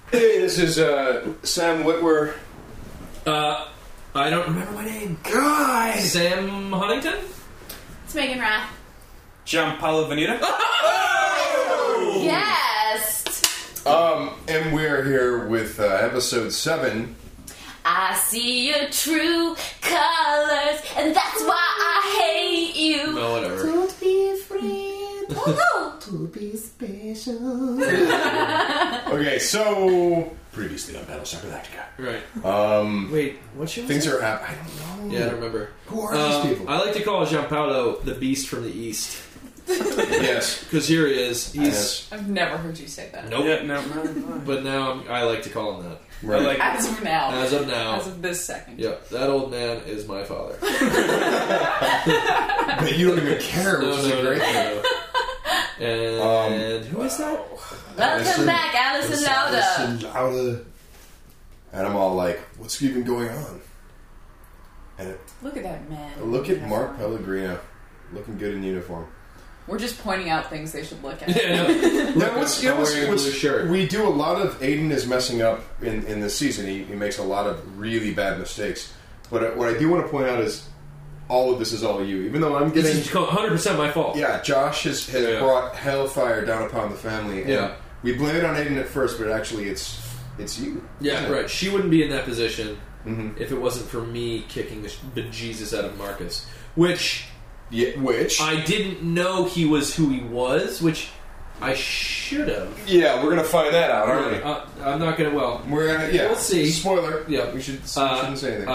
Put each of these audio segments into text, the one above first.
Hey, this is Sam Witwer. I don't remember my name. God! Sam Huntington? It's Megan Rath. Gianpaolo Venuta. Oh! Yes! And we're here with episode 7. I see your true colors, and that's why I hate you. No, whatever. Don't be afraid. Oh, To be special. Okay, so previously on Battlestar Galactica. Right. Wait, what's your Things name? are happening. I don't know. Yeah, I don't remember. Who are these people? I like to call Gianpaolo the Beast from the East. Yes. Because here he is. He's... Yes. I've never heard you say that. Nope. Yeah, no. But now I like to call him that. Right. I like As of now. As of now. As of this second. Yep, that old man is my father. But you don't even care, which is a great thing. And who is that? Welcome back, Alison Lauda. Alison Lauda. And I'm all like, what's even going on? And Look at that man. look at Mark Pellegrino. Looking good in uniform. We're just pointing out things they should look at. Yeah, no. Yeah, what's wearing a blue shirt. we do a lot of Aiden is messing up in this season. He makes a lot of really bad mistakes. But what I do want to point out is all of this is all you. Even though I'm This getting... is 100% my fault. Yeah, Josh has brought hellfire down upon the family. And Yeah. we blame it on Aiden at first, but actually it's you. Yeah, Isn't it? right. She wouldn't be in that position Mhm. if it wasn't for me kicking the bejesus out of Marcus. Which Yeah, which... I didn't know he was who he was, which I should have. Yeah, we're going to find that out, aren't we? I'm not going to, well... We're gonna, yeah. We'll see. Spoiler. Yeah. We shouldn't say anything.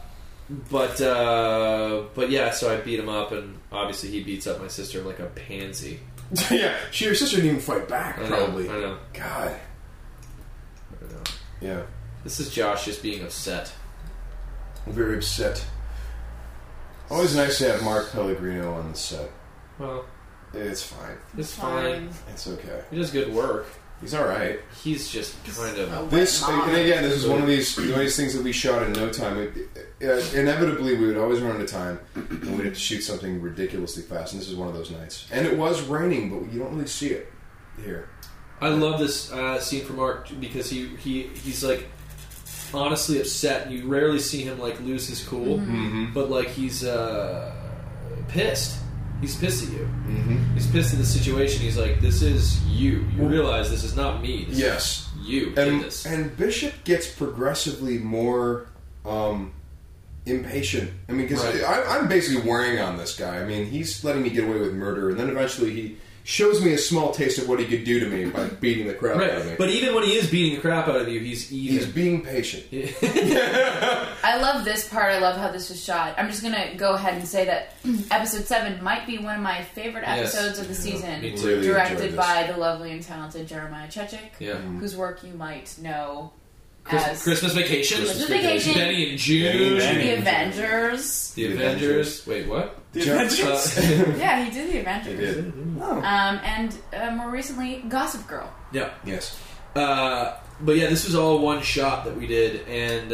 But yeah, so I beat him up, and obviously he beats up my sister like a pansy. Yeah, your sister didn't even fight back, I know, probably. I know. God. I don't know. Yeah. This is Josh just being upset. I'm very upset. Always nice to have Mark Pellegrino on the set. Well, It's fine. it's fine. It's okay. He does good work. He's alright. He's just kind of... This, and again, this is one of these things that we shot in no time. Inevitably, we would always run out of time, and we'd have to shoot something ridiculously fast, and this is one of those nights. And it was raining, but you don't really see it here. I love this scene from Mark because he's like honestly upset. And you rarely see him like lose his cool, but like he's pissed. He's pissed at you. Mm-hmm. He's pissed at the situation. He's like, "This is you. You realize this is not me. This Yes. is you did this." And Bishop gets progressively more impatient. I mean, because Right. I'm basically worrying on this guy. I mean, he's letting me get away with murder, and then eventually he shows me a small taste of what he could do to me by beating the crap out of me. Right, but even when he is beating the crap out of you, he's He's even. being patient. I love this part. I love how this was shot. I'm just going to go ahead and say that episode 7 might be one of my favorite Yes. episodes of the season. Me too. Really enjoyed Directed this. by the lovely and talented Jeremiah Chechik, Yeah. whose work you might know as Christmas Vacation, Christmas Vacation. Benny and June, Benny. The Avengers. The Avengers. Wait, what? The Avengers. Yeah, he did The Avengers. He did. And more recently, Gossip Girl. Yeah. Yes. But yeah, this was all one shot that we did, and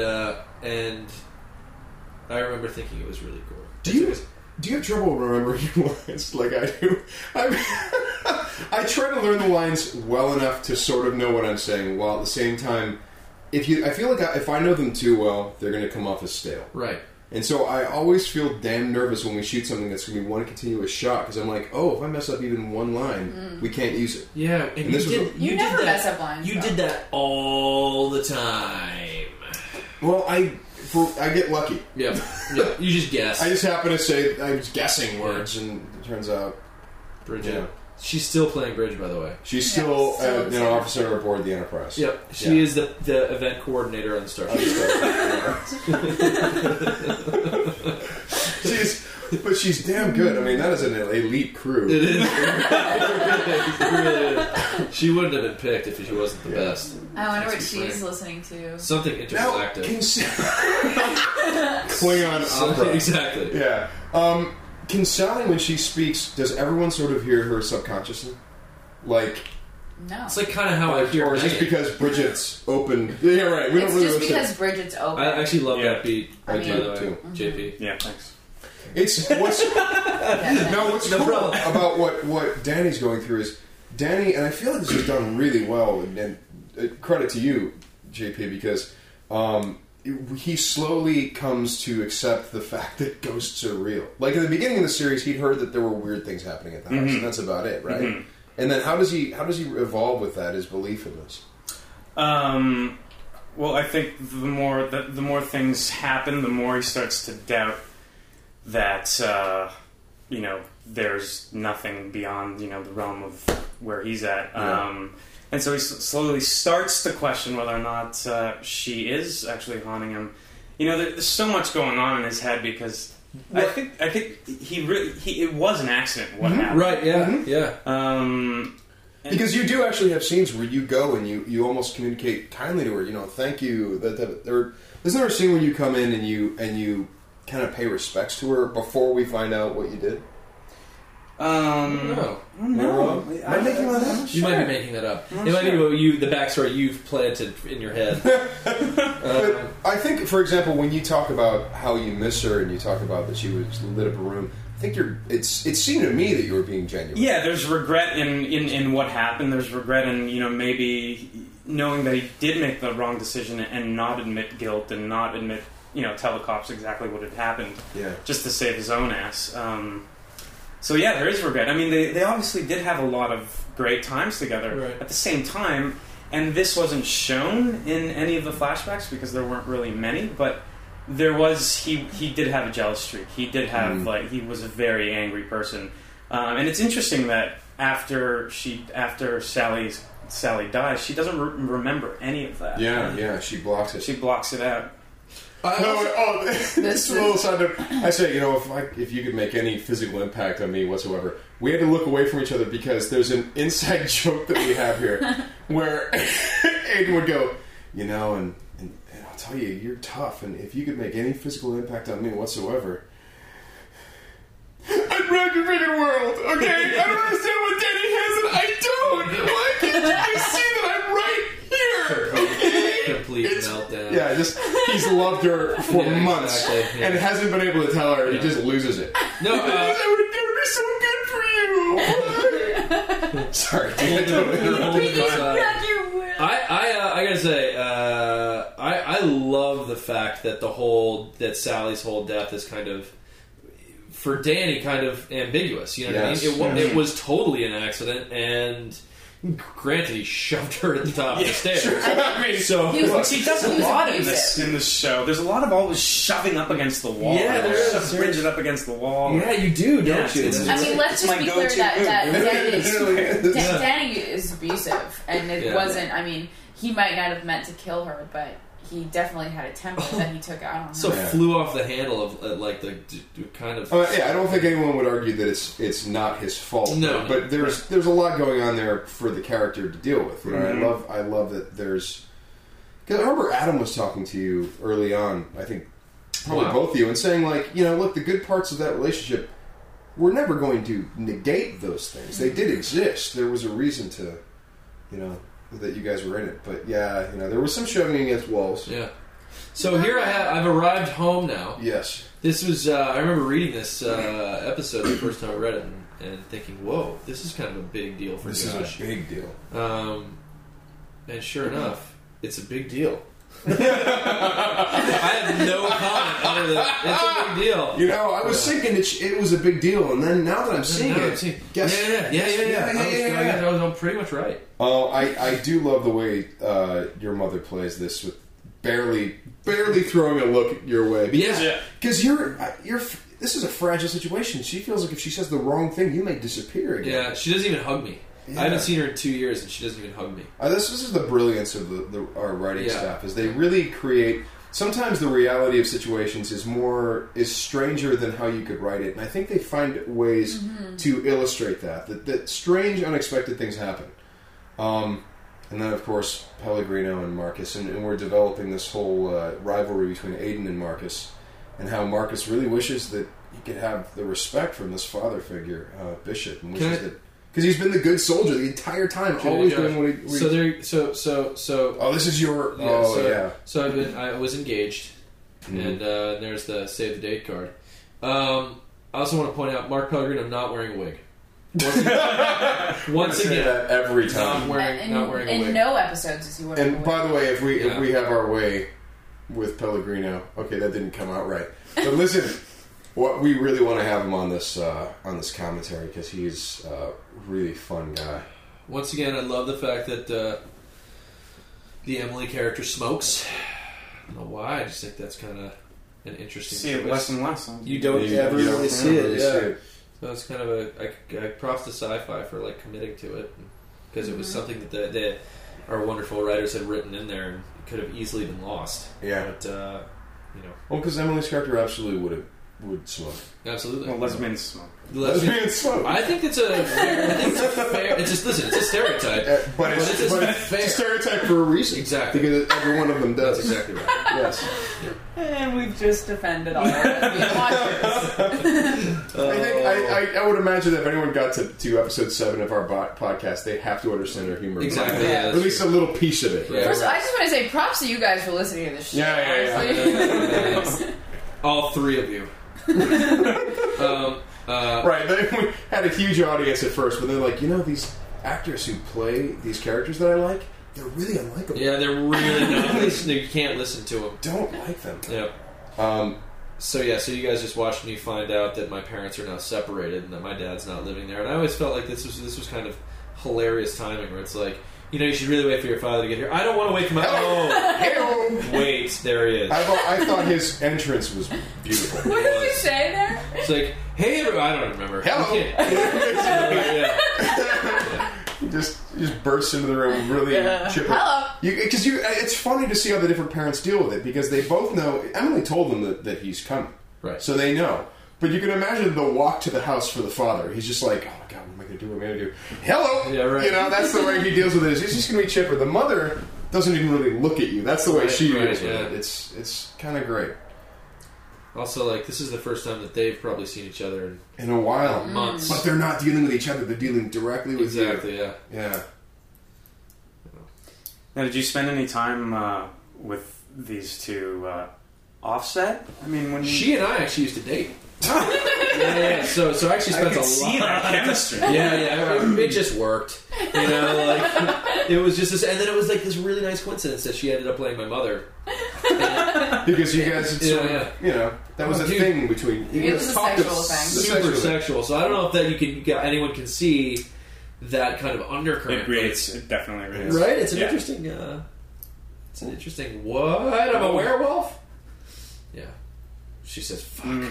I remember thinking it was really cool. Do you have trouble remembering lines like I do? I try to learn the lines well enough to sort of know what I'm saying, while at the same time, I feel like if I know them too well, they're going to come off as stale. Right. And so I always feel damn nervous when we shoot something that's going to be one continuous shot, because I'm like, oh, if I mess up even one line, we can't use it. Yeah, and this was You never did mess that. up lines, You though. did that all the time. Well, I get lucky. Yeah, yeah. You just guess. I just happen to say I was guessing words, and it turns out Bridget. Yeah. She's still playing bridge, by the way. she's Yeah, still still an the officer aboard the Enterprise. Yep, she is the event coordinator on the Starship. She's damn good. I mean, that is an elite crew. It is. It really is. She wouldn't have been picked if she wasn't the best. I wonder what That's she's funny. listening to. Something Now, intergalactic. Klingon opera. Exactly. Yeah. Can Sally, when she speaks, does everyone sort of hear her subconsciously? Like, No. It's like kind of how I hear or is this Megan. because Bridget's open? Yeah, right. We don't It's really just listen. because Bridget's open. I actually love Yeah. that beat. I mean- by the do way. too. JP. Yeah, thanks. It's what's Yeah. no. What's No cool problem. about what Danny's going through is Danny, and I feel like this is done really well. And credit to you, JP, because he slowly comes to accept the fact that ghosts are real. Like, in the beginning of the series, he'd heard that there were weird things happening at the house, and that's about it, right? Mm-hmm. And then how does he evolve with that, his belief in this? Well, I think the more things happen, the more he starts to doubt that there's nothing beyond the realm of where he's at. Yeah. And so he slowly starts to question whether or not she is actually haunting him. There's so much going on in his head because I think it was an accident. What happened? Right? Yeah. Yeah. Because you do actually have scenes where you go and you almost communicate kindly to her. Thank you. Isn't there a scene where you come in and you kind of pay respects to her before we find out what you did? No. Am I making that up? You might be making that up. It might be the backstory you've planted in your head. But I think, for example, when you talk about how you miss her and you talk about that she lit up a room, I think it seemed to me that you were being genuine. Yeah, there's regret in what happened. There's regret in maybe knowing that he did make the wrong decision and not admit guilt and not admit tell the cops exactly what had happened. Yeah. Just to save his own ass. So yeah, there is regret. I mean, they obviously did have a lot of great times together at the same time, and this wasn't shown in any of the flashbacks because there weren't really many, but there was, he did have a jealous streak. He did have, he was a very angry person. And it's interesting that after Sally dies, she doesn't remember any of that. Yeah, she blocks it. She blocks it out. This little side note. I say, if you could make any physical impact on me whatsoever, we had to look away from each other because there's an inside joke that we have here where Aiden would go, and I'll tell you, you're tough, and if you could make any physical impact on me whatsoever, I'd rock your freaking world, okay? I don't understand what Danny has and I don't! Why can't you see that I'm right here? Okay? Complete meltdown. Yeah, he's loved her for months and hasn't been able to tell her. He just loses it. No, it would be so good for you. Sorry, I gotta say, I love the fact that that Sally's whole death is kind of, for Danny, kind of ambiguous. You know what I mean? It was totally an accident, and granted, he shoved her at the top of the stairs. Sure. She does a lot in the show. There's a lot of always shoving up against the wall. Yeah, there's Bridget up against the wall. Yeah, you do, don't you? Let's just be clear that Danny is abusive, and it wasn't. I mean, he might not have meant to kill her, but he definitely had a temper that he took out on her. So flew off the handle of the kind of. I don't think anyone would argue that it's not his fault. No, but there's a lot going on there for the character to deal with. I love that there's. Because I remember Adam was talking to you early on. I think probably both of you, and saying look, the good parts of that relationship, we're never going to negate those things. They did exist. There was a reason to, that you guys were in it, but there was some shoving against walls. Yeah. So here I've arrived home now. Yes. This was I remember reading this episode the first time I read it and thinking, whoa, this is kind of a big deal for Josh. This is a big deal. And sure enough, it's a big deal. I have no comment other than it's a big deal. I was thinking it was a big deal, and then now that I'm seeing it, I was pretty much right. Oh, I do love the way your mother plays this with barely throwing a look your way. Because you're this is a fragile situation. She feels like if she says the wrong thing, you may disappear again. Yeah, she doesn't even hug me. Yeah. I haven't seen her in 2 years, and she doesn't even hug me. This is the brilliance of our writing staff, is they really create. Sometimes the reality of situations is stranger than how you could write it, and I think they find ways to illustrate that strange, unexpected things happen. And then, of course, Pellegrino and Marcus, and we're developing this whole rivalry between Aiden and Marcus, and how Marcus really wishes that he could have the respect from this father figure, Bishop, and wishes that. Because he's been the good soldier the entire time, always doing what he. So. Oh, this is your. So I was engaged, and there's the save the date card. I also want to point out Mark Pellegrino not wearing a wig. Once say again, that every time. not wearing a wig. In no episodes is he wearing a And wig. by the way, if we have our way with Pellegrino, okay, that didn't come out right. But listen, what we really want to have him on this commentary because he's a really fun guy. Once again, I love the fact that the Emily character smokes. I don't know why. I just think that's kind of an interesting. See it choice. less and less. You don't You ever don't really see it. really Yeah. see it. So it's kind of a props to sci-fi for like committing to it because it was something that our wonderful writers had written in there and it could have easily been lost. Yeah. But Well, because Emily's character absolutely would smoke. absolutely. Well, lesbians smoke. Lesbian smoke. I think it's a fair. It's just listen. It's a stereotype. But it's fair. a stereotype for a reason. Exactly. Because every one of them does. That's exactly right. Yes. And we've just offended all our lesbian watchers. I would imagine that if anyone got to episode 7 of our podcast, they have to understand our humor. Exactly. Yeah, At least a little piece of it. Yeah. First, I just want to say props to you guys for listening to this show. Yeah. All three of you. Right. We had a huge audience at first, but they're like, these actors who play these characters that I like, they're really unlikable. Yeah, they're really not. You can't listen to them. Don't like them. Yeah. So you guys just watched me find out that my parents are now separated and that my dad's not living there. And I always felt like this was kind of hilarious timing, where it's like, you should really wait for your father to get here. I don't want to wait for my. Hello. Wait, there he is. I thought his entrance was beautiful. What did we say there? It's like, hey, everybody. I don't remember. Hello. Yeah. He just bursts into the room really chipper. Hello. Because it's funny to see how the different parents deal with it because they both know. Emily told them that he's coming, Right. so they know. But you can imagine the walk to the house for the father. He's just like, oh my god, what am I going to do? What am I going to do? Hello. Yeah, right. That's the way he deals with it. He's just going to be chipper. The mother doesn't even really look at you. That's the way she deals with it. It's kind of great. Also, this is the first time that they've probably seen each other In a while, months. but they're not dealing with each other. They're dealing directly with you. Exactly. Yeah. Yeah. Now, did you spend any time with these two offset? I mean, when She and I actually used to date. Yeah. So I actually spent a lot. see that chemistry. Yeah. It just worked. It was just this, and then it was this really nice coincidence that she ended up playing my mother. Because you guys, that was a Dude. thing between you. It was a sexual thing. Super sexual. So I don't know if anyone can see that kind of undercurrent. It definitely reads. Right? It's an Yeah. interesting. It's an interesting. What? I'm a werewolf. Yeah. She says, "Fuck."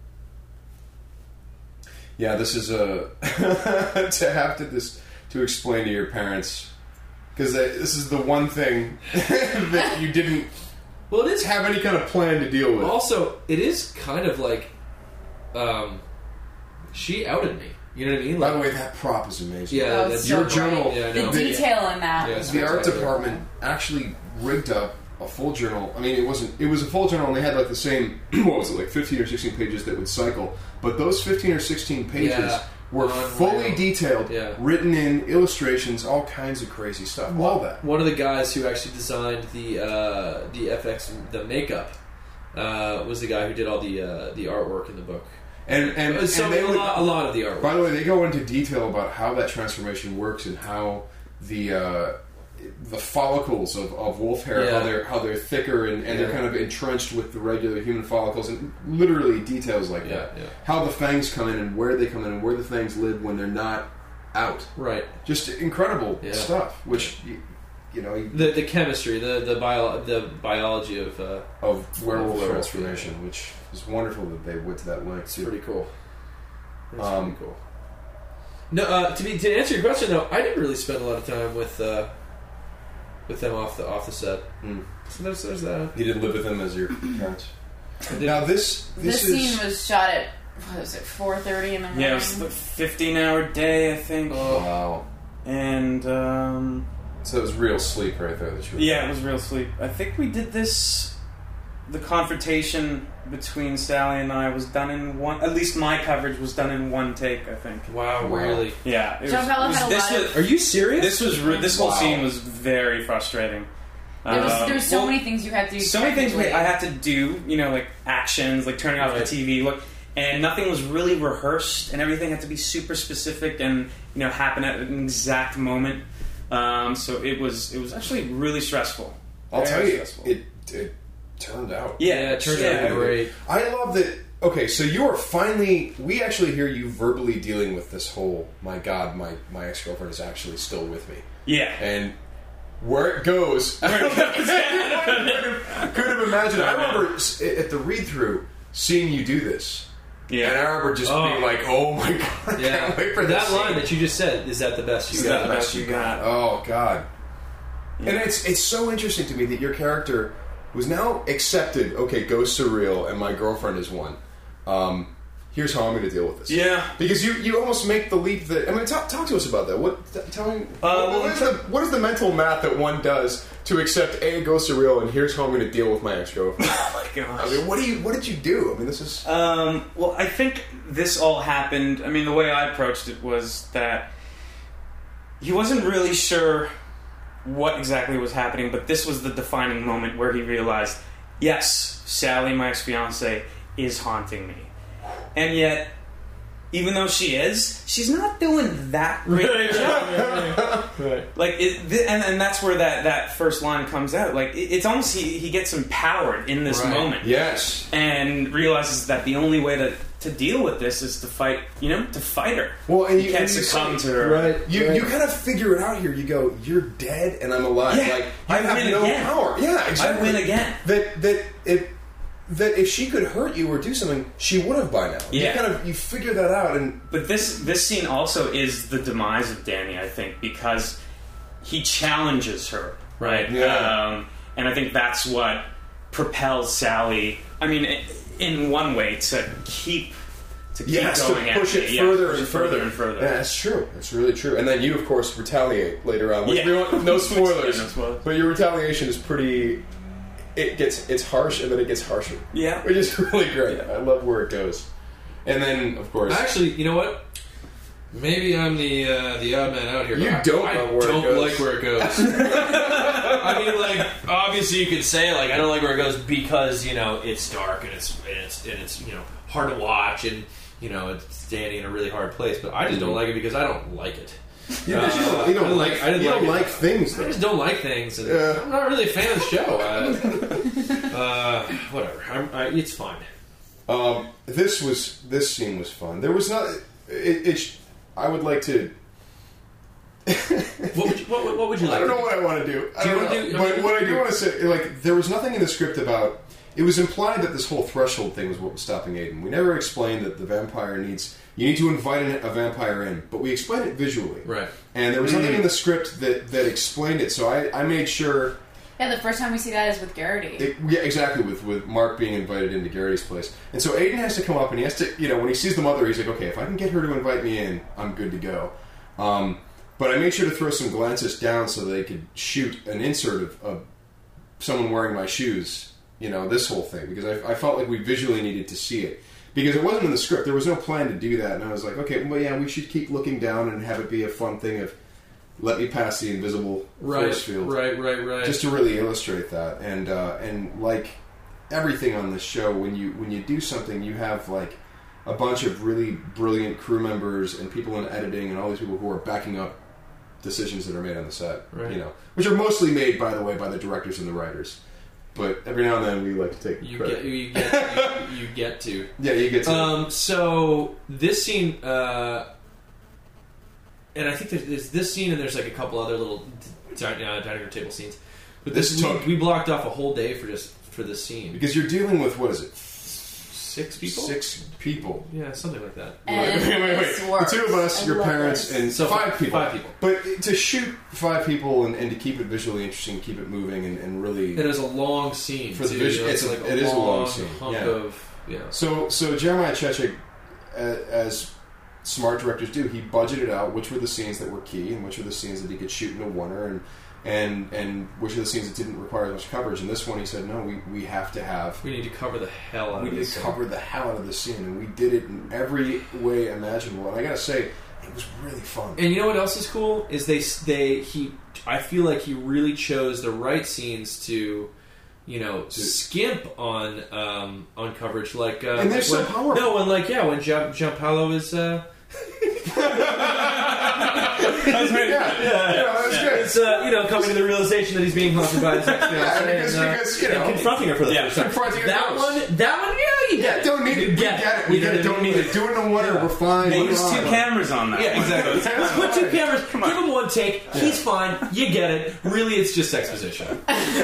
Yeah, this is to have to explain to your parents because this is the one thing that you didn't. Well, it is. Have any kind of plan to deal with. Also, it is kind of she outed me. You know what I mean? By the way, that prop is amazing. Yeah, Oh, that's so your journal. Yeah, I The know. detail in that. Yeah, was The art Spectacular. department actually rigged up a full journal. I mean, it was a full journal, and they had the same 15 or 16 pages that would cycle. But those 15 or 16 pages were Unreal. fully detailed, written in illustrations, all kinds of crazy stuff. All that. One of the guys who actually designed the FX, the makeup, was the guy who did all the artwork in the book. And They a lot of the artwork. By the way, they go into detail about how that transformation works and how the follicles of wolf hair, how they're thicker and they're kind of entrenched with the regular human follicles, and literally details like that. Yeah. How the fangs come in and where they come in and where the fangs live when they're not out. Right. Just incredible stuff. Which the chemistry, the biology of werewolf of transformation, which is wonderful that they went to that length. It's pretty cool. It's Um, pretty cool. No, to answer your question though, I didn't really spend a lot of time with them off the set. So there's that. You didn't live with them as your parents. I did. Now this scene was shot at 4:30 in the morning. Yeah, it was the 15-hour day, I think. Wow. And So it was real sleep right there. That you were it was real sleep. I think we did this. The confrontation between Sally and I was done in one. At least my coverage was done in one take. I think. Wow, really? Yeah. Joe Pello had a lot of. Are you serious? This whole scene was very frustrating. There was so many things you had to do. So many things I had to do. Actions, like turning off the TV. Look, and nothing was really rehearsed, and everything had to be super specific and happen at an exact moment. So it was actually really stressful. I'll tell you, stressful. it turned out. Yeah, it turned out great. I love that. Okay, so you are finally. We actually hear you verbally dealing with this whole. My God, my ex-girlfriend is actually still with me. Yeah, and where it goes. Could have imagined. I remember at the read-through seeing you do this. Yeah, and I remember just being like, "Oh my God, I can't wait for that this line scene. that you just said. Is that the best you Is got? that the best you got? Oh God." Yeah. And it's so interesting to me that your character was now accepted. Okay, go surreal, and my girlfriend is one. Here's how I'm going to deal with this. Yeah, because you almost make the leap that. I mean, talk to us about that. Tell me. What is the mental math that one does to accept go surreal, and here's how I'm going to deal with my ex-girlfriend? Oh my gosh! I mean, what did you do? I mean, this is. Well, I think this all happened. I mean, the way I approached it was that he wasn't really sure what exactly was happening, but this was the defining moment where he realized, yes, Sally, my ex-fiancée, is haunting me. And yet, even though she's not doing that great a job. Right. Like, and that's where that first line comes out. Like, it's almost he gets empowered in this moment. Yes. And realizes that the only way to deal with this is to fight, to fight her. Well, and you can't succumb to her. Right. You kind of figure it out here. You go, you're dead and I'm alive. Yeah, like, I have win no again. power. Yeah, exactly. I win again. That if she could hurt you or do something, she would have by now. Yeah. You figure that out, but this scene also is the demise of Danny, I think, because he challenges her, right? Yeah. And I think that's what propels Sally. I mean, in one way, to keep going, to push it further and further. Yeah, that's true. That's really true. And then you, of course, retaliate later on. Which we want, no spoilers. No spoilers. But your retaliation is pretty. It's harsh, and then it gets harsher. Yeah, which is really great. I love where it goes. And then, of course, actually, you know what? Maybe I'm the odd man out here. I don't like where it goes. I mean, like, obviously, you could say like I don't like where it goes because it's dark and it's hard to watch and it's Danny in a really hard place. But I just don't like it because I don't like it. You don't like things. Though. I just don't like things. And I'm not really a fan of the show. Whatever. It's fine. This scene was fun. There was not. I would like to. What would you like? I don't know what I want to do. But what I do want to say, like, there was nothing in the script about. It was implied that this whole threshold thing was what was stopping Aiden. We never explained that the vampire needs. You need to invite a vampire in, but we explained it visually. Right. And there was nothing in the script that explained it, so I made sure. Yeah, the first time we see that is with Garrity. Yeah, exactly, with Mark being invited into Garrity's place. And so Aiden has to come up and he has to, when he sees the mother, he's like, okay, if I can get her to invite me in, I'm good to go. But I made sure to throw some glances down so they could shoot an insert of someone wearing my shoes, this whole thing, because I felt like we visually needed to see it. Because it wasn't in the script. There was no plan to do that. And I was like, okay, well, yeah, we should keep looking down and have it be a fun thing of let me pass the invisible force field. Right. Just to really illustrate that. And like everything on this show, when you do something, you have like a bunch of really brilliant crew members and people in editing and all these people who are backing up decisions that are made on the set. Right. Which are mostly made, by the way, by the directors and the writers. But every now and then we like to take credit. You get to. Yeah, you get to. So this scene, and I think there's this scene, and there's like a couple other little dining room table scenes. But we blocked off a whole day for this scene Because you're dealing with, what is it? 6 people? 6 people. Yeah, something like that. And wait. The 2 of us, your parents, and so 5 people. 5 people. But to shoot 5 people and to keep it visually interesting, keep it moving, and really... It is a long scene. For the visual, it is a long scene. So Jeremiah Chechik, as smart directors do, he budgeted out which were the scenes that were key and which were the scenes that he could shoot in a oneer and which are the scenes that didn't require as much coverage. And this one, he said, no, we have to have... We need to cover the hell out of this scene. We need to cover the hell out of this scene. And we did it in every way imaginable. And I gotta say, it was really fun. And you know what else is cool? Is I feel like he really chose the right scenes to skimp on coverage. Like, and they're so powerful. No, and like, when Gianpaolo is. That's great. That's good. It's coming to the realization that he's being haunted by his ex-fiancée and confronting her for the first time. That one, you get it. Don't need it. We get it. We get it. Don't need it. Do it in the water. We're fine. They use 2 cameras on that. Yeah, exactly. Let's put 2 cameras. Give him 1 take. He's fine. You get it. Really, it's just exposition.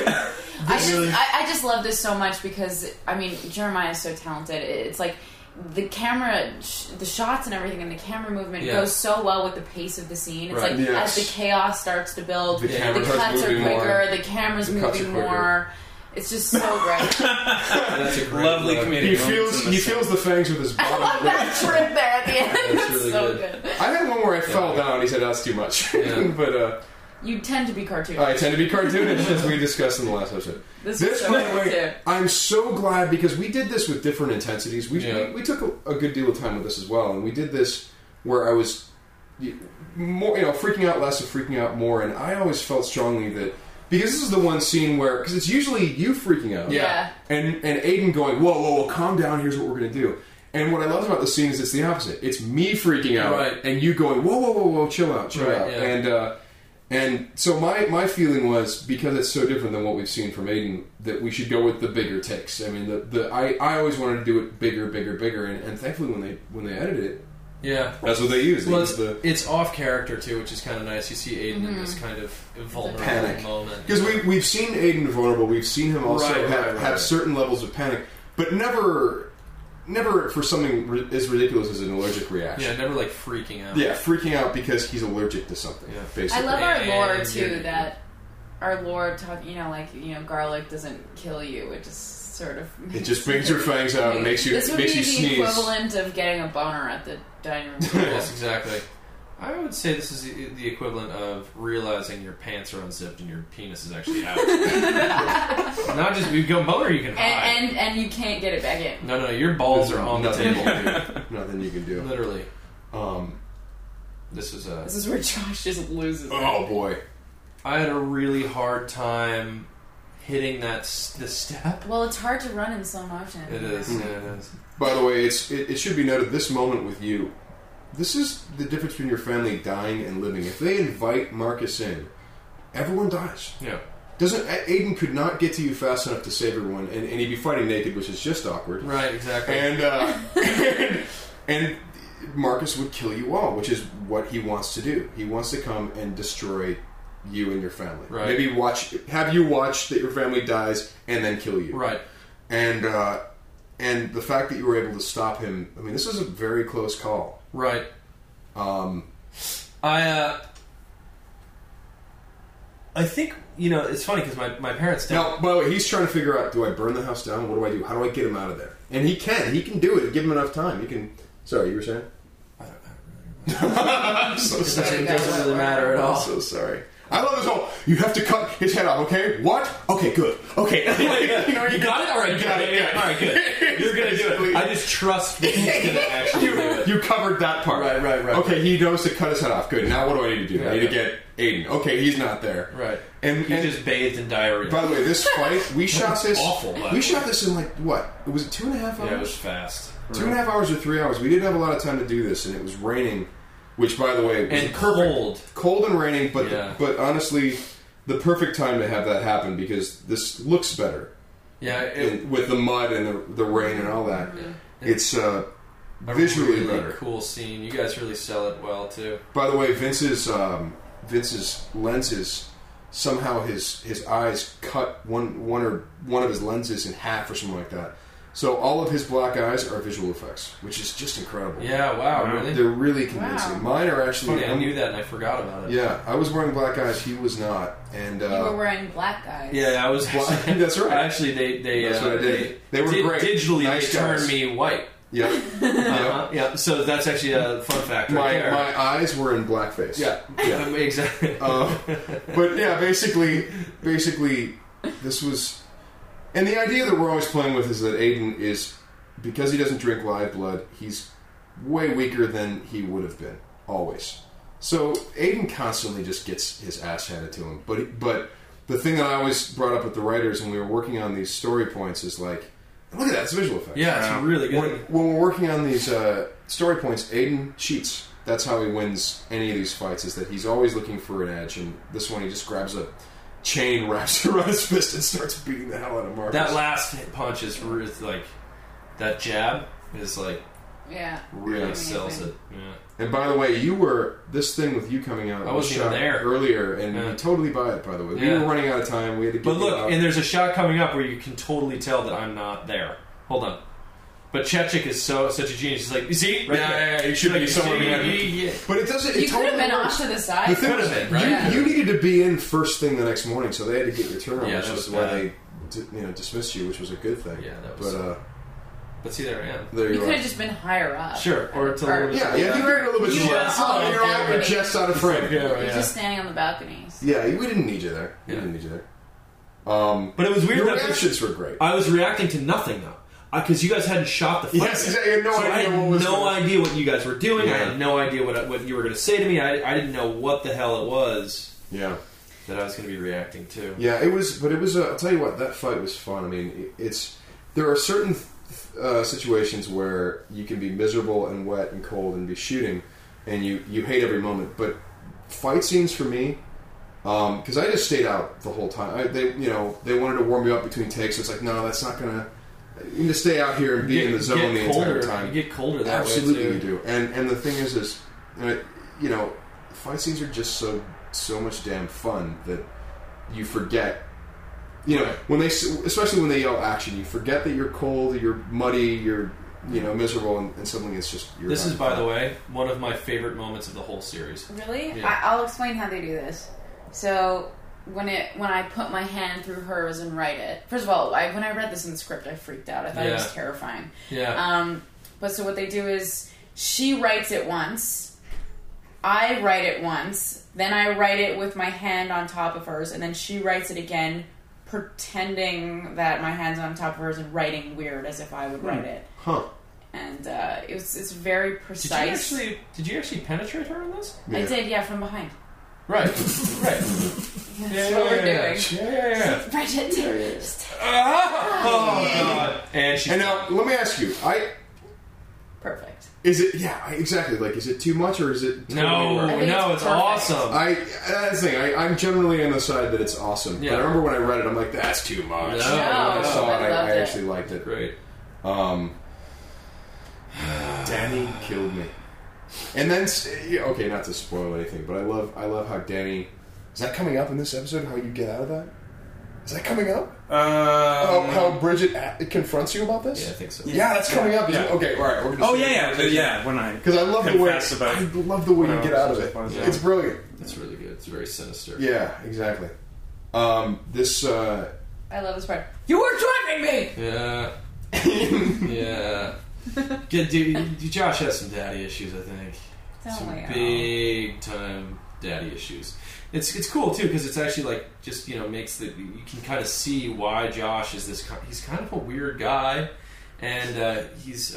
I just love this so much because Jeremiah is so talented. It's like the camera, the shots and everything, and the camera movement goes so well with the pace of the scene. It's like as the chaos starts to build, the cuts are quicker, the camera's moving more. It's just so great. That's a great lovely comedic. He feels the fangs with his bottom. I love that trip there at the end. That's really so good. good. I had one where I fell down. He said that's too much, but. You tend to be cartoonish. I tend to be cartoonish, as we discussed in the last episode. This by the way, I'm so glad because we did this with different intensities. We took a good deal of time with this as well, and we did this where I was more, freaking out less and freaking out more, and I always felt strongly that because this is the one scene where because it's usually you freaking out, and Aiden going, whoa, calm down. Here's what we're going to do. And what I love about the scene is it's the opposite. It's me freaking out, and you going, whoa, chill out, Yeah. And so my feeling was, because it's so different than what we've seen from Aiden, that we should go with the bigger takes. I mean, I always wanted to do it bigger, and thankfully when they edited it, that's what they used. Well, it's off character too, which is kind of nice. You see Aiden in this kind of vulnerable panic moment because we've seen Aiden vulnerable. We've seen him also have certain levels of panic, but never for something as ridiculous as an allergic reaction. Yeah, never like freaking out. Yeah, freaking out because he's allergic to something. Yeah, basically. I love our lore too. That our lore garlic doesn't kill you. It just sort of it just brings your fangs out and makes you this would makes be you the sneeze. equivalent of getting a boner at the dining room table. Yes, exactly. I would say this is the equivalent of realizing your pants are unzipped and your penis is actually out. Not just you go boner, you can hide, and you can't get it back in. No, your balls are on the table. Nothing you can do. Literally. This is where Josh just loses. Oh boy, I had a really hard time hitting this step. Well, it's hard to run in slow motion. It is. Yeah, it is. By the way, it should be noted this moment with you. This is the difference between your family dying and living. If they invite Marcus in, everyone dies. Yeah. Aiden could not get to you fast enough to save everyone, and he'd be fighting naked, which is just awkward. Right, exactly. And Marcus would kill you all, which is what he wants to do. He wants to come and destroy you and your family. Right. Maybe have you watch that your family dies and then kill you. Right. And the fact that you were able to stop him, I mean, this is a very close call. Right. I think, it's funny because my parents... Now, by the way, he's trying to figure out, do I burn the house down? What do I do? How do I get him out of there? And he can do it. Give him enough time. He can... Sorry, you were saying? I don't really I'm so sorry. It doesn't really matter at all. I'm so sorry. I love this whole, you have to cut his head off, okay? What? Okay, good. Okay. You got it? All right, got it. Yeah. All right, good. You're going to do it. I just trust that he's going to actually do it. You covered that part. Right. Okay, he knows to cut his head off. Good. Now what do I need to do? I need to get Aiden. Okay, he's not there. Right. And he just bathed in diarrhea. By the way, this fight, we shot this... awful. We shot this in what? Was it 2.5 hours? Yeah, it was fast. 2.5 hours or 3 hours. We didn't have a lot of time to do this, and it was raining, which, by the way... was cold. Cold and raining, but honestly... the perfect time to have that happen because this looks better. Yeah, with the mud and the rain and all that, it's visually really better. Cool scene. You guys really sell it well too. By the way, Vince's lenses, somehow his eyes cut one of his lenses in half or something like that. So all of his black eyes are visual effects, which is just incredible. Yeah, wow, really? They're really convincing. Wow. Mine are actually... Funny, I knew that and I forgot about it. Yeah, I was wearing black eyes, he was not. And you were wearing black eyes. Yeah, I was... That's right. Actually, that's what I did. They were great. Digitally, nice they turned me white. Yep. Yeah, so that's actually a fun fact right there. My eyes were in blackface. Yeah. Exactly. But yeah, basically, this was... And the idea that we're always playing with is that Aiden is, because he doesn't drink live blood, he's way weaker than he would have been, always. So Aiden constantly just gets his ass handed to him. But the thing that I always brought up with the writers when we were working on these story points is like, look at that, it's visual effects. Yeah, it's really good. When we're working on these story points, Aiden cheats. That's how he wins any of these fights, is that he's always looking for an edge, and this one he just grabs a chain, wraps it around his fist, and starts beating the hell out of Marcus. That last punch is like, that jab is like, really sells it. Yeah. And by the way, this thing with you coming out, I wasn't even there earlier, and you totally buy it, by the way. We were running out of time, we had to get But look, and there's a shot coming up where you can totally tell that I'm not there. Hold on. But Chechik is such a genius. He's like, you see? Right you should be somewhere behind me. But it doesn't... You could have been off to the side. You could have been, right? You needed to be in first thing the next morning, so they had to get your turnaround, which is why they dismissed you, which was a good thing. Yeah, that was... But see, there I am. You could have just been higher up. Sure, or to you were a little bit... You're just out of frame. You're just standing on the balconies. Yeah, we didn't need you there. But it was weird. Your reactions were great. I was reacting to nothing, though. Because you guys hadn't shot the fight. Yes, exactly. I had no idea what you guys were doing. Yeah. I had no idea what you were going to say to me. I didn't know what the hell it was. Yeah. That I was going to be reacting to. Yeah, it was. But it was. I'll tell you what. That fight was fun. I mean, there are certain situations where you can be miserable and wet and cold and be shooting, and you hate every moment. But fight scenes for me. Because I just stayed out the whole time. They wanted to warm me up between takes. So it's like, no, that's not going to. You need to stay out here and be in the zone the entire time. You get colder that Absolutely way, you do. And the thing is fight scenes are just so much damn fun that you forget. Especially when they yell action, you forget that you're cold, you're muddy, you're miserable, and suddenly it's just. This is, by the way, one of my favorite moments of the whole series. Really? Yeah. I'll explain how they do this. So. When I put my hand through hers and write it. First of all, when I read this in the script, I freaked out. I thought it was terrifying. Yeah. But so what they do is she writes it once, I write it once, then I write it with my hand on top of hers, and then she writes it again, pretending that my hand's on top of hers and writing weird as if I would write it. Huh. And it's very precise. Did you actually penetrate her in this? Yeah. I did, from behind. Right. That's what we're doing. Yeah. Bridget, oh God! And now let me ask you. Perfect. Is it? Yeah, exactly. Like, is it too much or is it? Totally no, it's awesome. That's the thing. I'm generally on the side that it's awesome. Yeah. But I remember when I read it, I'm like, that's too much. No, when I saw it, I actually liked it. Great. Danny killed me. And then, okay, not to spoil anything, but I love how Danny. Is that coming up in this episode? How you get out of that? Is that coming up? How Bridget confronts you about this? Yeah, I think so. Yeah, that's coming up. Yeah. Okay, all right. When I because I love the way you get out of it. Yeah. It's brilliant. It's really good. It's very sinister. Yeah, exactly. This. I love this part. You were driving me. Yeah. Yeah. Josh has some daddy issues, I think. Some big time daddy issues. It's cool too because it's actually like just makes you can kind of see why Josh is this. He's kind of a weird guy, and he's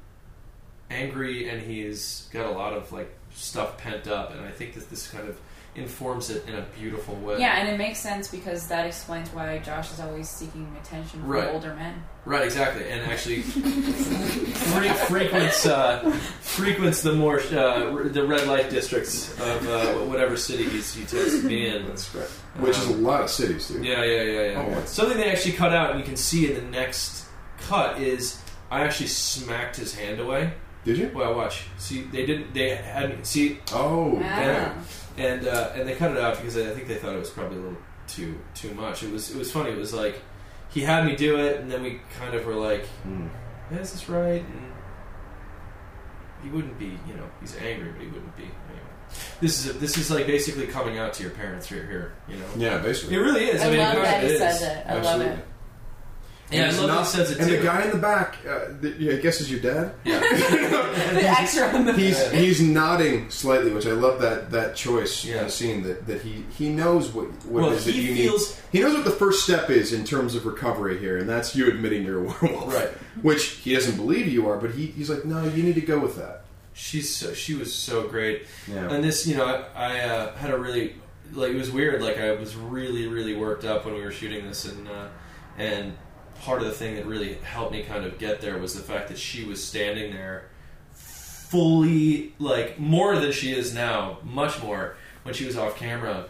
angry, and he's got a lot of like stuff pent up, and I think that this kind of informs it in a beautiful way. Yeah, and it makes sense because that explains why Josh is always seeking attention from older men. Right, exactly, and actually frequents the more the red light districts of whatever city he tends to be in. That's right. Which is a lot of cities, dude. Yeah. Oh, something they actually cut out, and you can see in the next cut is I actually smacked his hand away. Did you? Well, watch. See, they didn't. They hadn't. See. Oh, yeah. And they cut it out because I think they thought it was probably a little too much. It was funny. It was like he had me do it, and then we kind of were like, "Is this right?" And he wouldn't be. He's angry, but he wouldn't be. Anyway, this is like basically coming out to your parents here. Yeah, basically. It really is. I love that he says it. I love it. Yeah, I love that he says it too. And the guy in the back, I guess is your dad? Yeah. The extra on the he's nodding slightly, which I love that choice in the scene, that he knows what it is that you need. He knows what the first step is in terms of recovery here, and that's you admitting you're a werewolf. Right. Which he doesn't believe you are, but he's like, no, you need to go with that. She was so great. Yeah. And this, I had a really like it was weird. Like I was really, really worked up when we were shooting this, and part of the thing that really helped me kind of get there was the fact that she was standing there fully, like more than she is now, much more when she was off camera,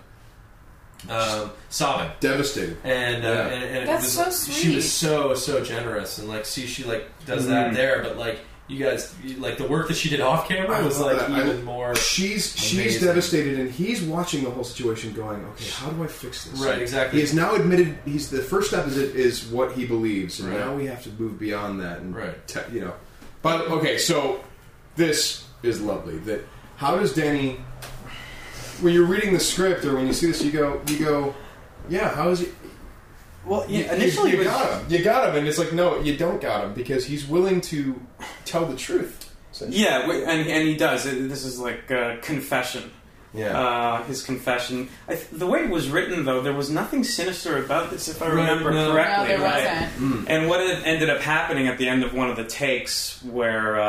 sobbing, devastated, and that's so sweet. She was so generous, and like she like does that there, but like. You guys, like the work that she did off camera was like even more. She's devastated, and he's watching the whole situation, going, "Okay, how do I fix this?" Right, exactly. He has now admitted the first step is what he believes, and now we have to move beyond that, and But okay, so this is lovely. That how does Danny, when you're reading the script or when you see this, you go, yeah, how is it? Well, initially you got him. You got him, and it's like, no, you don't got him because he's willing to tell the truth. Yeah, and he does. This is like a confession. Yeah, his confession. The way it was written, though, there was nothing sinister about this, if I remember correctly. No, there wasn't. And what ended up happening at the end of one of the takes, where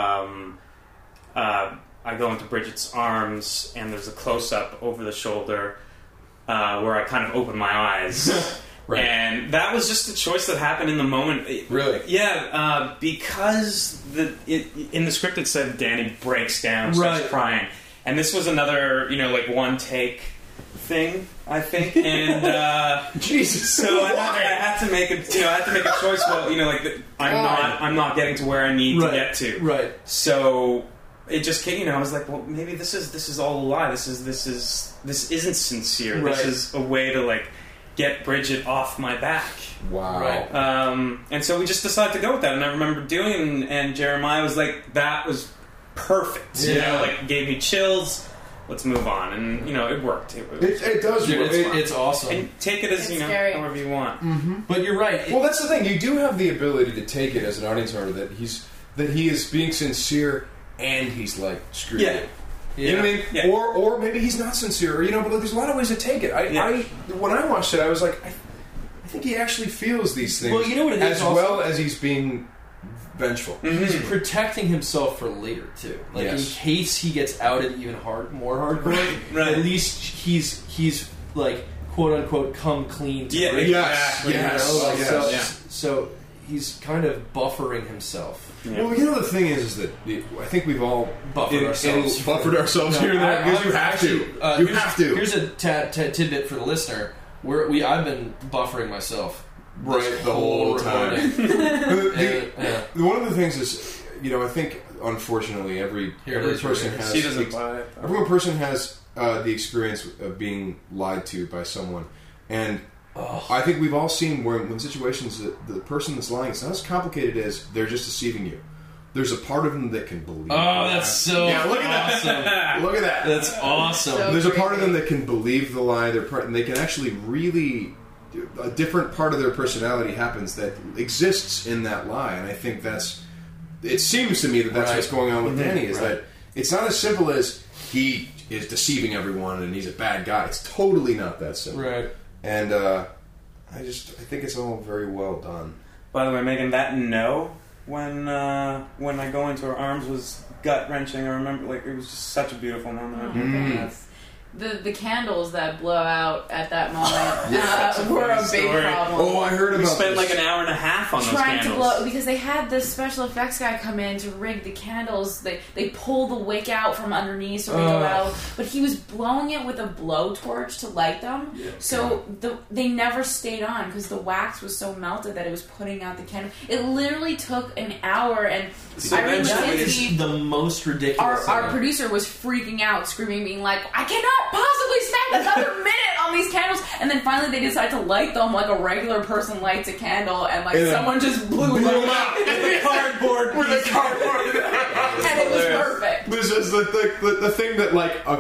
I go into Bridget's arms, and there's a close-up over the shoulder, where I kind of open my eyes. Right. And that was just a choice that happened in the moment. Really? Yeah, because in the script it said Danny breaks down, starts crying. And this was another, like one take thing, I think. And Jesus. So I had to make a choice. Well, I'm not getting to where I need to get to. Right. So it just came. I was like, well, maybe this is all a lie. This isn't sincere. Right. This is a way to get Bridget off my back. Wow. Right. And so we just decided to go with that. And I remember doing, and Jeremiah was like, that was perfect. Yeah. Gave me chills. Let's move on. And, it worked. It does work. It's awesome. And take it as, however you want. Mm-hmm. But you're right. Well, that's the thing. You do have the ability to take it as an audience member that he is being sincere and he's like, screw it. Yeah. You know what I mean? Yeah. Or maybe he's not sincere, but there's a lot of ways to take it. When I watched it, I was like, I think he actually feels these things. Well, you know what it is as well as he's being vengeful. Mm-hmm. He's protecting himself for later too. In case he gets outed even more hardcore. Right. At least he's like quote unquote come clean. To So he's kind of buffering himself. Yeah. Well, the thing is that I think we've all buffered ourselves here and there because you have to. You have to. Here's a tidbit for the listener. I've been buffering myself the whole time. One of the things is, I think unfortunately every person has. She doesn't buy it. Every person has the experience of being lied to by someone, and. I think we've all seen when situations that the person that's lying, it's not as complicated as they're just deceiving you. There's a part of them that can believe. Oh, that's so look at that! Look at that! That's awesome. So There's a part of them that can believe the lie. And they can actually really a different part of their personality happens that exists in that lie. And I think it seems to me that's what's going on with Danny is that it's not as simple as he is deceiving everyone and he's a bad guy. It's totally not that simple. Right. And I think it's all very well done. By the way, Megan, that when I go into her arms was gut wrenching. I remember, it was just such a beautiful moment. Yes. The candles that blow out at that moment were a big problem. Oh, I heard about. We spent an hour and a half on those candles. To blow because they had the special effects guy come in to rig the candles. They pull the wick out from underneath so they go out, but he was blowing it with a blowtorch to light them. Yeah, so they never stayed on because the wax was so melted that it was putting out the candle. It literally took an hour, and Irene Lansky, the most ridiculous. Our producer was freaking out, screaming, being like, "I cannot possibly spend another minute on these candles," and then finally they decided to light them like a regular person lights a candle, and someone just blew them up with the cardboard, and it was perfect. This is the thing that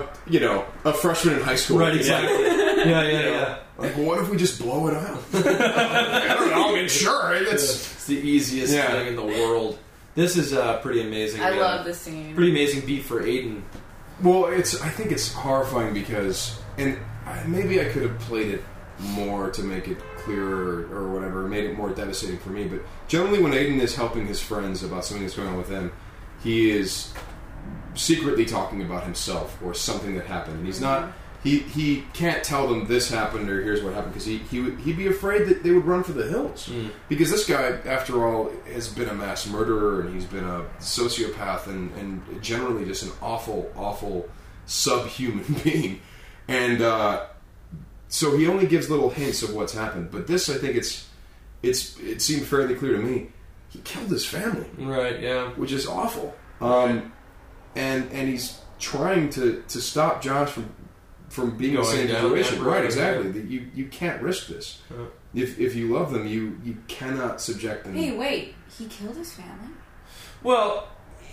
a freshman in high school, right? Exactly. Yeah. What if we just blow it out? I don't know. I mean, sure, it's the easiest thing in the world. This is pretty amazing. I love this scene. Pretty amazing beat for Aiden. Well, I think it's horrifying because, and maybe I could have played it more to make it clearer or whatever, made it more devastating for me. But generally, when Aiden is helping his friends about something that's going on with them, he is secretly talking about himself or something that happened. And he can't tell them this happened or here's what happened because he'd be afraid that they would run for the hills because this guy, after all, has been a mass murderer and he's been a sociopath and generally just an awful subhuman being, and so he only gives little hints of what's happened. But this, I think it seemed fairly clear to me. He killed his family, right? Yeah, which is awful. Right. And he's trying to stop Josh from being in the same situation. Right, exactly. Yeah. You can't risk this. If you love them, you cannot subject them. Hey, wait. He killed his family? Well,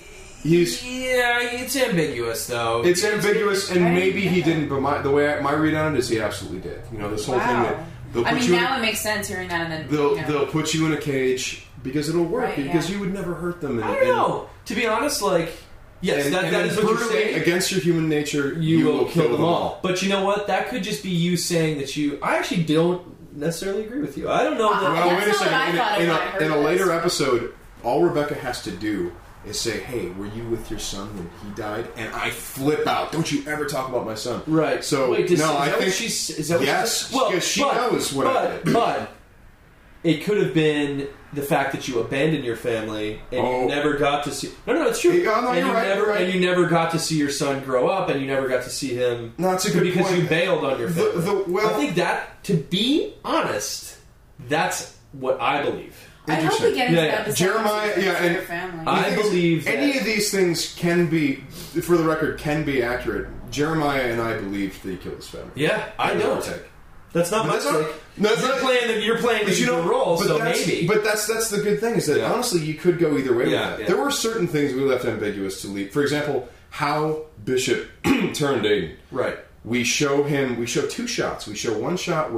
it's ambiguous, though. It's ambiguous, and maybe he didn't, but my read on it is he absolutely did. You know, this whole thing that... Now it makes sense hearing that, and then... They'll put you in a cage because it'll work, because you would never hurt them. I don't know. To be honest, like... Yes, that is what you're saying. Against your human nature, you will kill them all. But you know what? That could just be you saying that you... I actually don't necessarily agree with you. I don't know that... Well, wait a second. In a later episode, all Rebecca has to do is say, hey, were you with your son when he died? And I flip out. Don't you ever talk about my son. Right. So, wait, I think she's... Is that what yes, because she knows what I did. But it could have been... the fact that you abandoned your family and you never got to see... No, it's true. And you never got to see your son grow up, and you never got to see him... No, that's a good because point. You bailed on your family. I think that, to be honest, that's what I believe. I hope we get into that. Jeremiah, and family. I believe that any of these things can be, for the record, can be accurate. Jeremiah and I believed that he killed his family. Yeah, I don't. That's not my take. You're playing the role, so maybe. But that's the good thing, is that honestly you could go either way with that. Yeah. There were certain things we left ambiguous to leave. For example, how Bishop turned Aiden. Right. We show two shots. We show one shot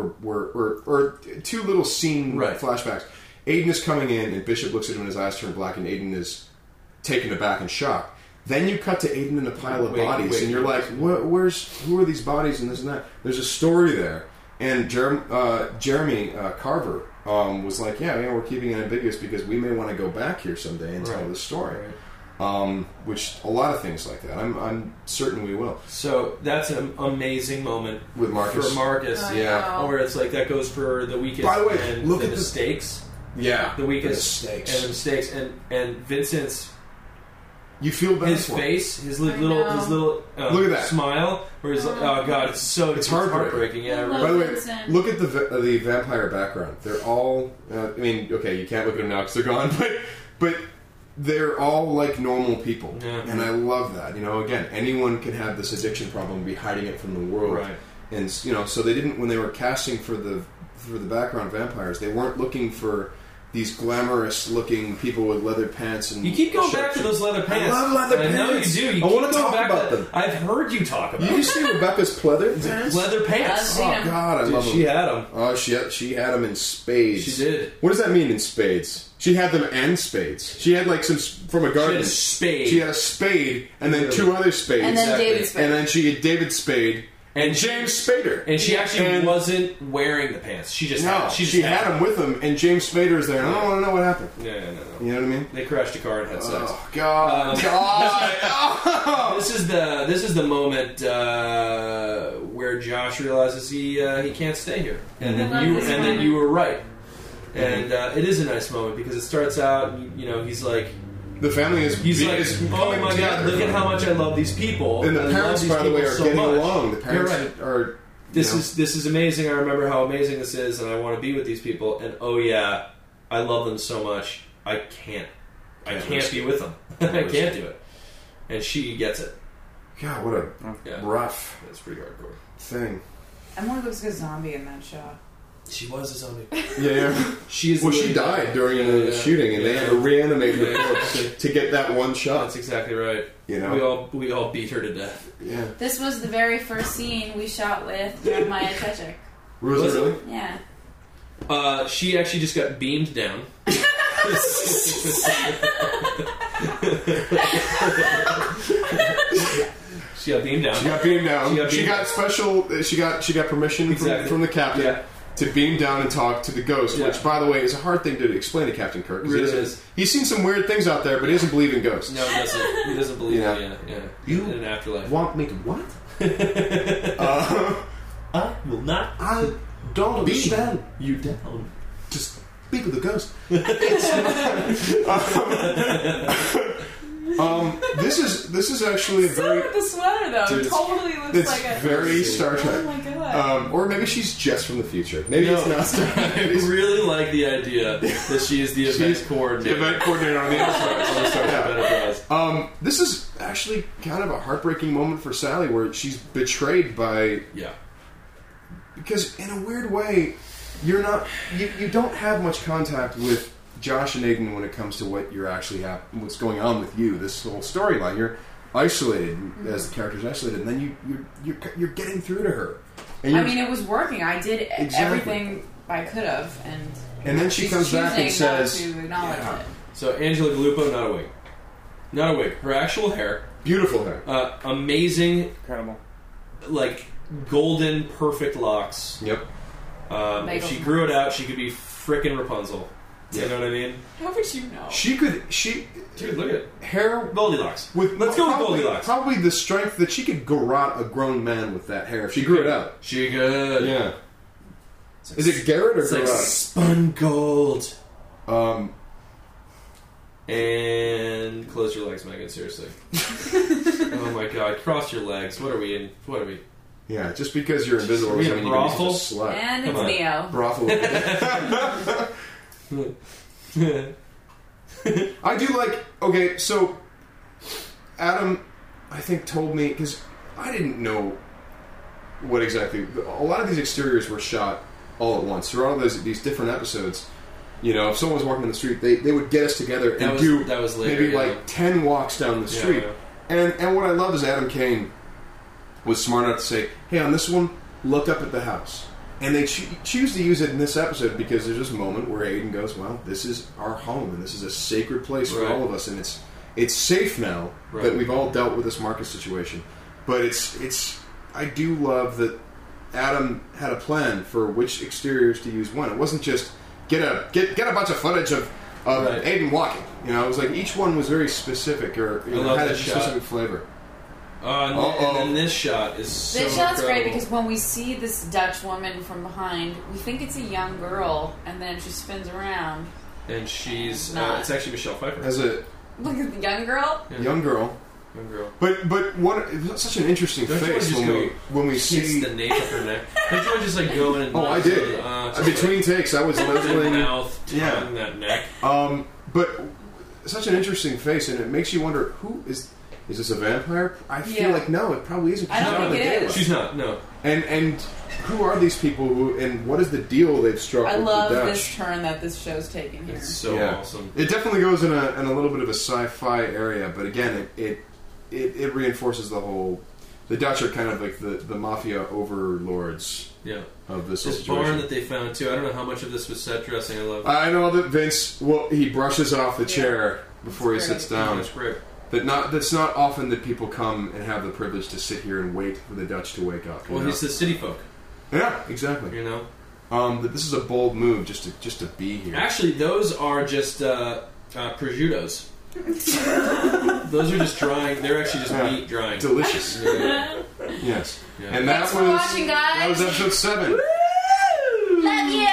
or two little scene flashbacks. Aiden is coming in, and Bishop looks at him and his eyes turn black, and Aiden is taken aback and shocked. Then you cut to Aiden in a pile of bodies, and you're like, who are these bodies and this and that? There's a story there. And Jeremy Carver was like, yeah, we're keeping it ambiguous because we may want to go back here someday and tell this story. Right. Which, a lot of things like that. I'm certain we will. So that's an amazing moment with Marcus. For Marcus, where it's like that goes for the weakest. By the way, and look at the stakes. Yeah, the weakest and the mistakes, and Vincent's. You feel bad his face, his little look at that smile, where he's like, "Oh God, it's heartbreaking." Yeah. By the way, look at the vampire background. They're all. I mean, okay, you can't look at them now because they're gone, but they're all like normal people, and I love that. You know, again, anyone can have this addiction problem and be hiding it from the world, right? And so they didn't, when they were casting for the background vampires, they weren't looking for these glamorous-looking people with leather pants and... You keep going back to those leather pants. I love leather pants. I know you do. I want to talk about them. I've heard you talk about them. You see Rebecca's pleather pants? Leather pants. Oh, God, I love them. She had them. Oh, she had them in spades. She did. What does that mean, in spades? She had them and spades. She had, like, some from a garden. She had a spade. She had a spade, and then two other spades. And then David Spade. And then she had David Spade. And James Spader. And she actually wasn't wearing the pants. She just had them. She had them with them, and James Spader's there, and I don't want to know what happened. No. You know what I mean? They crashed a car and had sex. Oh, God. This is the moment where Josh realizes he can't stay here. And then you were right. And it is a nice moment, because it starts out, he's like... The family is... He's like, oh my God, look at how much I love these people. And the parents, by the way, are getting along. The parents are... This is amazing. I remember how amazing this is, and I want to be with these people. And I love them so much. I can't be with them. I can't do it. And she gets it. God, what a rough... That's pretty hardcore thing. I want to look like a zombie in that shot. She was a zombie. Yeah. She died during the shooting, and they had to reanimate her to get that one shot. That's exactly right. We all beat her to death. Yeah. This was the very first scene we shot with Jeremiah Chechik. Was it really? Yeah. She actually just got beamed down. She got beamed down. She got special. She got permission from the captain. Yeah. To beam down and talk to the ghost, which, by the way, is a hard thing to explain to Captain Kirk. Really is. He's seen some weird things out there, but he doesn't believe in ghosts. No, he doesn't. He doesn't believe in an afterlife. Want me to what? I will not. I don't understand. You down. Just speak with the ghost. This is actually a very. With the sweater though, Dude, totally looks it's like a very Star Trek. Oh my god! Or maybe she's just from the future. Maybe it's not Star Trek. I really like the idea that she is the event coordinator. The event coordinator on the Enterprise. Enterprise. This is actually kind of a heartbreaking moment for Sally, where she's betrayed by. Yeah. Because in a weird way, you're not. You don't have much contact with Josh and Aiden when it comes to what you're actually what's going on with you. This whole storyline, you're isolated as the character's isolated, and then you're getting through to her. And I mean, it was working. I did everything I could have, and then she comes back and says, to acknowledge it. So Angela Gallupo, not a wig. Not a wig. Her actual hair. Beautiful hair. Amazing. Incredible. Like, golden, perfect locks. Yep. If she grew it out, she could be frickin' Rapunzel. You know what I mean? How would you know? Dude, look at it. Hair Goldilocks. Let's go with Goldilocks. Probably the strength that she could garrote a grown man with that hair if she grew it out. She could. Yeah. Is it Garrett or It's garrote? like spun gold. And close your legs, Megan. Seriously. Oh my god! Cross your legs. What are we in? What are we? Yeah, just because you're invisible We doesn't have mean you're just a brothel? slut. And Come it's on. Neo. Brothel. I do like. Okay, so Adam, I think, told me, because I didn't know what exactly. A lot of these exteriors were shot all at once throughout these different episodes. You know, if someone was walking down the street, they would get us together and that was later, maybe like 10 walks down the street. Yeah. And what I love is Adam Kane was smart enough to say, hey, on this one, look up at the house. And they choose to use it in this episode because there's this moment where Aiden goes, well, this is our home, and this is a sacred place for all of us, and it's safe now that we've all dealt with this Marcus situation. But it's I do love that Adam had a plan for which exteriors to use when. It wasn't just get a bunch of footage of Aiden walking. You know, it was like each one was very specific or had a specific flavor. And then this shot is so This shot's incredible. great because when we see this Dutch woman from behind, we think it's a young girl, and then she spins around. And she's Not. it's actually Michelle Pfeiffer. As a Look at the young girl. Yeah. young girl. Young girl. But what? It's such an interesting Don't you face wanna just when we Hits see. the nape of her neck. Don't you want to just like go in and... Oh, I did. Between takes, I was leveling. mouth, tongue, Yeah. that neck. But such an interesting face, and it makes you wonder who is this a vampire? I feel Yeah. like no, it probably isn't. I don't She's think not it a is. Gala. She's not, no. And who are these people who? And what is the deal they've struck I with love the Dutch? this turn that this show's taking here. It's so Yeah. awesome. It definitely goes in a little bit of a sci-fi area, but again, it reinforces the whole. The Dutch are kind of like the mafia overlords Yeah. of this This situation. barn that they found too. I don't know how much of this was set dressing. I love. I know that Vince. Well, he brushes off the chair before he That's sits great. down. That's great. That's not often that people come and have the privilege to sit here and wait for the Dutch to wake up. you Well, know? he's the city folk. Yeah, exactly. You know. That this is a bold move just to be here. Actually, those are just prosciuttos. Those are just drying. They're actually just meat drying. Delicious. Yeah. Yes. Yeah. And that Thanks for watching, guys. That was episode 7. Love you.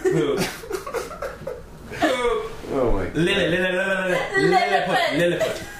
Oh. Oh my. Lilliput.